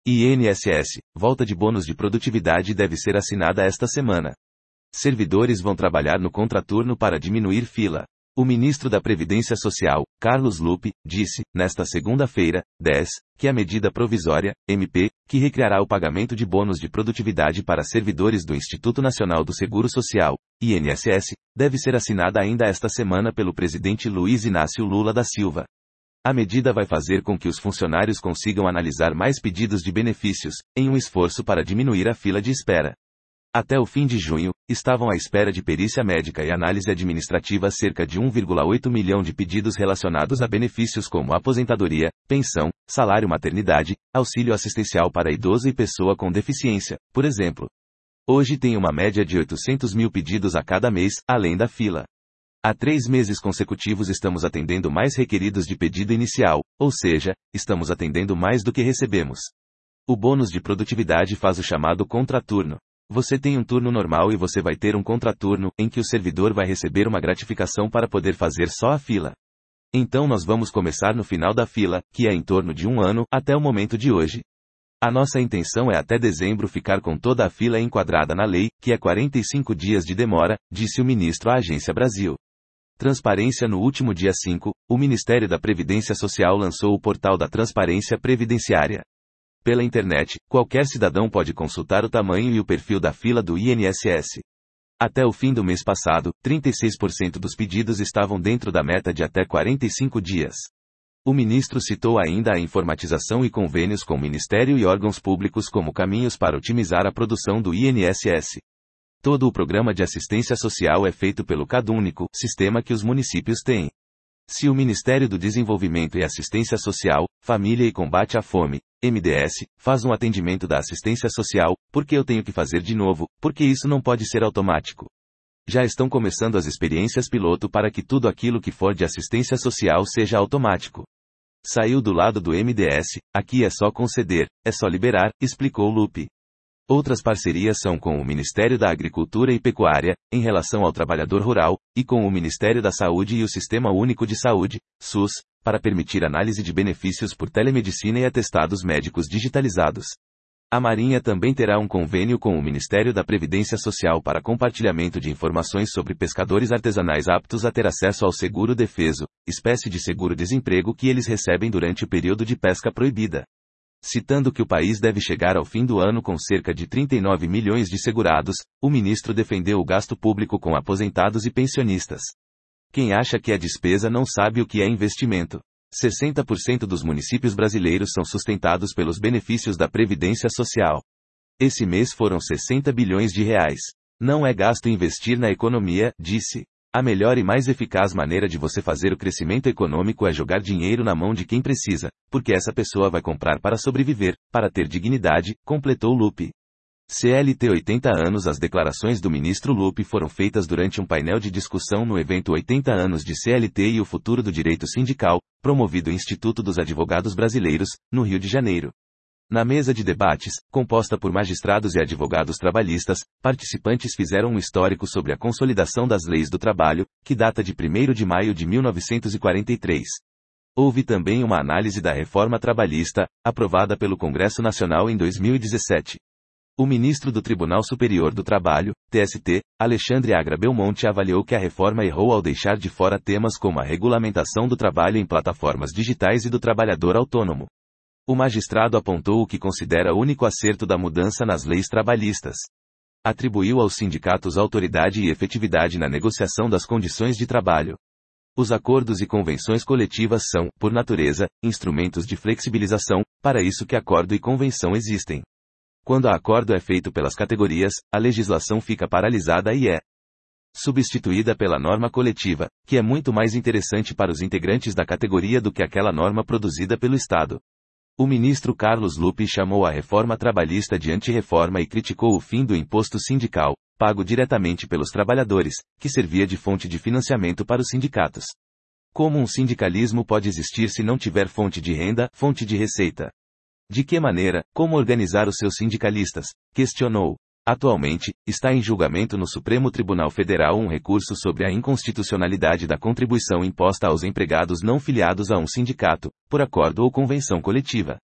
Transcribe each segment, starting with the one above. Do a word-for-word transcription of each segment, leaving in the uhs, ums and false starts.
I N S S, volta de bônus de produtividade deve ser assinada esta semana. Servidores vão trabalhar no contraturno para diminuir fila. O ministro da Previdência Social, Carlos Lupe, disse, nesta segunda-feira, dez, que a medida provisória, M P, que recriará o pagamento de bônus de produtividade para servidores do Instituto Nacional do Seguro Social, I N S S, deve ser assinada ainda esta semana pelo presidente Luiz Inácio Lula da Silva. A medida vai fazer com que os funcionários consigam analisar mais pedidos de benefícios, em um esforço para diminuir a fila de espera. Até o fim de junho, estavam à espera de perícia médica e análise administrativa cerca de um vírgula oito milhão de pedidos relacionados a benefícios como aposentadoria, pensão, salário maternidade, auxílio assistencial para idoso e pessoa com deficiência, por exemplo. Hoje tem uma média de oitocentos mil pedidos a cada mês, além da fila. Há três meses consecutivos estamos atendendo mais requeridos de pedido inicial, ou seja, estamos atendendo mais do que recebemos. O bônus de produtividade faz o chamado contraturno. Você tem um turno normal e você vai ter um contraturno, em que o servidor vai receber uma gratificação para poder fazer só a fila. Então nós vamos começar no final da fila, que é em torno de um ano, até o momento de hoje. A nossa intenção é até dezembro ficar com toda a fila enquadrada na lei, que é quarenta e cinco dias de demora, disse o ministro à Agência Brasil. Transparência. No último dia cinco, o Ministério da Previdência Social lançou o portal da Transparência Previdenciária. Pela internet, qualquer cidadão pode consultar o tamanho e o perfil da fila do I N S S. Até o fim do mês passado, trinta e seis por cento dos pedidos estavam dentro da meta de até quarenta e cinco dias. O ministro citou ainda a informatização e convênios com o Ministério e órgãos públicos como caminhos para otimizar a produção do I N S S. Todo o programa de assistência social é feito pelo CadÚnico, sistema que os municípios têm. Se o Ministério do Desenvolvimento e Assistência Social, Família e Combate à Fome, M D S, faz um atendimento da assistência social, por que eu tenho que fazer de novo, porque isso não pode ser automático. Já estão começando as experiências piloto para que tudo aquilo que for de assistência social seja automático. Saiu do lado do M D S, aqui é só conceder, é só liberar, explicou Lupe. Outras parcerias são com o Ministério da Agricultura e Pecuária, em relação ao trabalhador rural, e com o Ministério da Saúde e o Sistema Único de Saúde, SUS, para permitir análise de benefícios por telemedicina e atestados médicos digitalizados. A Marinha também terá um convênio com o Ministério da Previdência Social para compartilhamento de informações sobre pescadores artesanais aptos a ter acesso ao seguro defeso, espécie de seguro-desemprego que eles recebem durante o período de pesca proibida. Citando que o país deve chegar ao fim do ano com cerca de trinta e nove milhões de segurados, o ministro defendeu o gasto público com aposentados e pensionistas. Quem acha que é despesa não sabe o que é investimento. sessenta por cento dos municípios brasileiros são sustentados pelos benefícios da Previdência Social. Esse mês foram sessenta bilhões de reais. Não é gasto investir na economia, disse. A melhor e mais eficaz maneira de você fazer o crescimento econômico é jogar dinheiro na mão de quem precisa, porque essa pessoa vai comprar para sobreviver, para ter dignidade, completou Lupe. C L T oitenta anos. As declarações do ministro Lupe foram feitas durante um painel de discussão no evento oitenta anos de C L T e o futuro do direito sindical, promovido Instituto dos Advogados Brasileiros, no Rio de Janeiro. Na mesa de debates, composta por magistrados e advogados trabalhistas, participantes fizeram um histórico sobre a consolidação das leis do trabalho, que data de primeiro de maio de mil novecentos e quarenta e três. Houve também uma análise da reforma trabalhista, aprovada pelo Congresso Nacional em dois mil e dezessete. O ministro do Tribunal Superior do Trabalho, T S T, Alexandre Agra Belmonte avaliou que a reforma errou ao deixar de fora temas como a regulamentação do trabalho em plataformas digitais e do trabalhador autônomo. O magistrado apontou o que considera único acerto da mudança nas leis trabalhistas. Atribuiu aos sindicatos autoridade e efetividade na negociação das condições de trabalho. Os acordos e convenções coletivas são, por natureza, instrumentos de flexibilização, para isso que acordo e convenção existem. Quando a acordo é feito pelas categorias, a legislação fica paralisada e é substituída pela norma coletiva, que é muito mais interessante para os integrantes da categoria do que aquela norma produzida pelo Estado. O ministro Carlos Lupe chamou a reforma trabalhista de antirreforma e criticou o fim do imposto sindical, pago diretamente pelos trabalhadores, que servia de fonte de financiamento para os sindicatos. Como um sindicalismo pode existir se não tiver fonte de renda, fonte de receita? De que maneira, como organizar os seus sindicalistas? Questionou. Atualmente, está em julgamento no Supremo Tribunal Federal um recurso sobre a inconstitucionalidade da contribuição imposta aos empregados não filiados a um sindicato, por acordo ou convenção coletiva.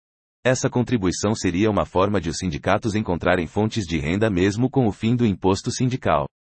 Essa contribuição seria uma forma de os sindicatos encontrarem fontes de renda mesmo com o fim do imposto sindical.